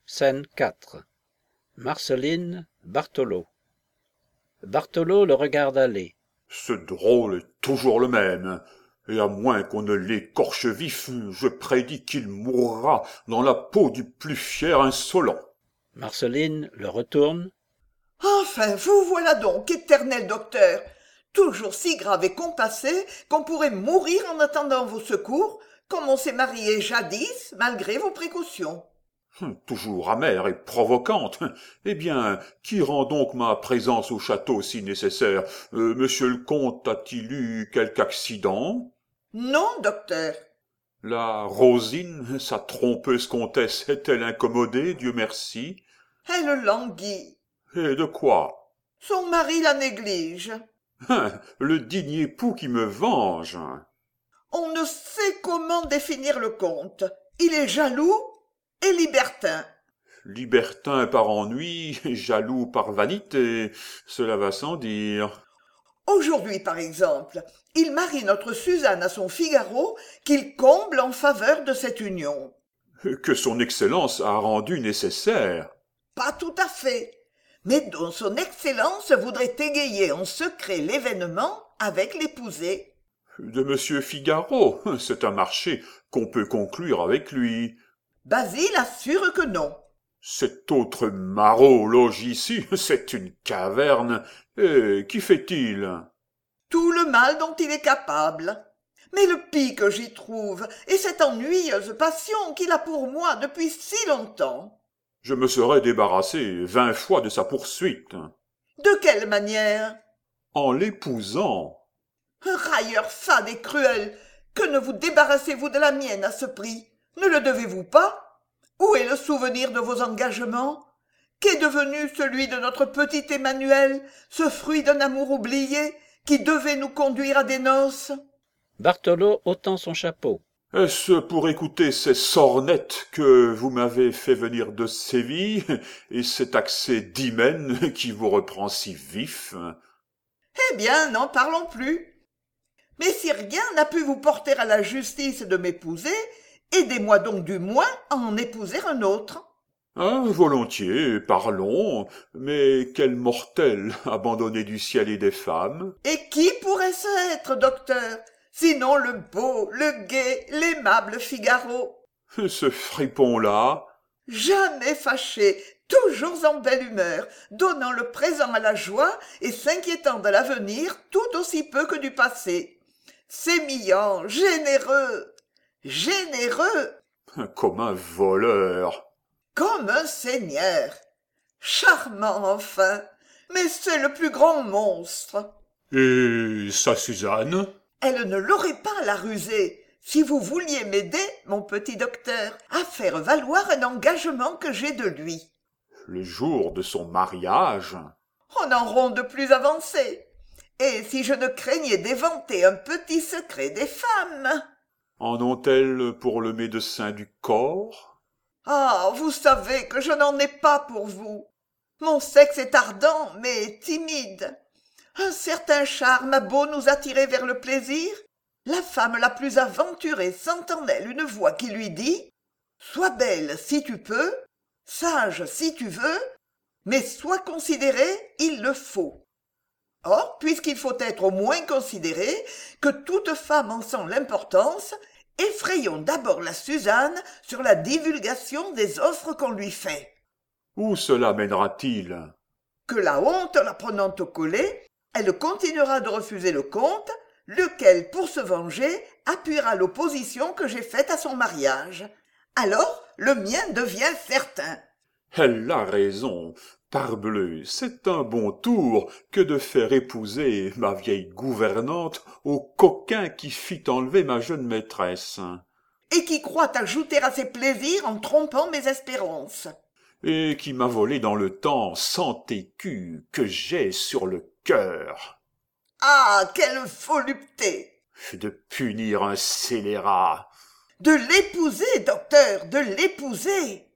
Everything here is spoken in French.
Scène 4. Marceline, Bartholo. Bartholo le regarde aller. Ce drôle est toujours le même, et à moins qu'on ne l'écorche vif, je prédis qu'il mourra dans la peau du plus fier insolent. Marceline le retourne. Enfin, vous voilà donc, éternel docteur, toujours si grave et compassé qu'on pourrait mourir en attendant vos secours, comme on s'est marié jadis, malgré vos précautions. Toujours amère et provocante. Eh bien, qui rend donc ma présence au château si nécessaire? Monsieur le comte a-t-il eu quelque accident? Non, docteur. La Rosine, sa trompeuse comtesse, est-elle incommodée, Dieu merci? Elle languit. Et de quoi? Son mari la néglige. Le digne époux qui me venge. On ne sait comment définir le comte. Il est jaloux et libertin. Libertin par ennui, jaloux par vanité, cela va sans dire. Aujourd'hui, par exemple, il marie notre Suzanne à son Figaro qu'il comble en faveur de cette union. Que son Excellence a rendu nécessaire. Pas tout à fait, mais dont son Excellence voudrait égayer en secret l'événement avec l'épousée. De Monsieur Figaro, c'est un marché qu'on peut conclure avec lui. Basile assure que non. Cet autre maraud loge ici, c'est une caverne. Et qu'y fait-il? Tout le mal dont il est capable. Mais le pis que j'y trouve est cette ennuyeuse passion qu'il a pour moi depuis si longtemps. Je me serais débarrassé 20 fois de sa poursuite. De quelle manière? En l'épousant. Railleur fade et cruel, que ne vous débarrassez-vous de la mienne à ce prix? Ne le devez-vous pas? Où est le souvenir de vos engagements? Qu'est devenu celui de notre petit Emmanuel, ce fruit d'un amour oublié, qui devait nous conduire à des noces? Bartholo ôtant son chapeau. Est-ce pour écouter ces sornettes que vous m'avez fait venir de Séville, et cet accès d'hymen qui vous reprend si vif? Eh bien, n'en parlons plus. Mais si rien n'a pu vous porter à la justice de m'épouser, aidez-moi donc du moins à en épouser un autre. Ah, volontiers, parlons, mais quel mortel abandonné du ciel et des femmes? Et qui pourrait-ce être, docteur, sinon le beau, le gai, l'aimable Figaro? Ce fripon-là? Jamais fâché, toujours en belle humeur, donnant le présent à la joie et s'inquiétant de l'avenir tout aussi peu que du passé. Sémillant, généreux, généreux, Comme un voleur. comme un seigneur. Charmant, enfin, mais c'est le plus grand monstre. Et sa Suzanne? Elle ne l'aurait pas, la rusée, si vous vouliez m'aider, mon petit docteur, à faire valoir un engagement que j'ai de lui. Le jour de son mariage? On en ronde plus avancé. Et si je ne craignais d'éventer un petit secret des femmes? En ont-elles pour le médecin du corps? Ah, vous savez que je n'en ai pas pour vous. Mon sexe est ardent, mais timide. Un certain charme a beau nous attirer vers le plaisir, la femme la plus aventurée sent en elle une voix qui lui dit « Sois belle si tu peux, sage si tu veux, mais sois considérée, il le faut. » Or, puisqu'il faut être au moins considéré, que toute femme en sent l'importance, effrayons d'abord la Suzanne sur la divulgation des offres qu'on lui fait. Où cela mènera-t-il? Que la honte la prenant au collet, elle continuera de refuser le comte, lequel, pour se venger, appuiera l'opposition que j'ai faite à son mariage. Alors, le mien devient certain. Elle a raison. Parbleu, c'est un bon tour que de faire épouser ma vieille gouvernante au coquin qui fit enlever ma jeune maîtresse. Et qui croit ajouter à ses plaisirs en trompant mes espérances. Et qui m'a volé dans le temps 100 écus que j'ai sur le cœur. Ah, quelle volupté! De punir un scélérat. De l'épouser, docteur, de l'épouser!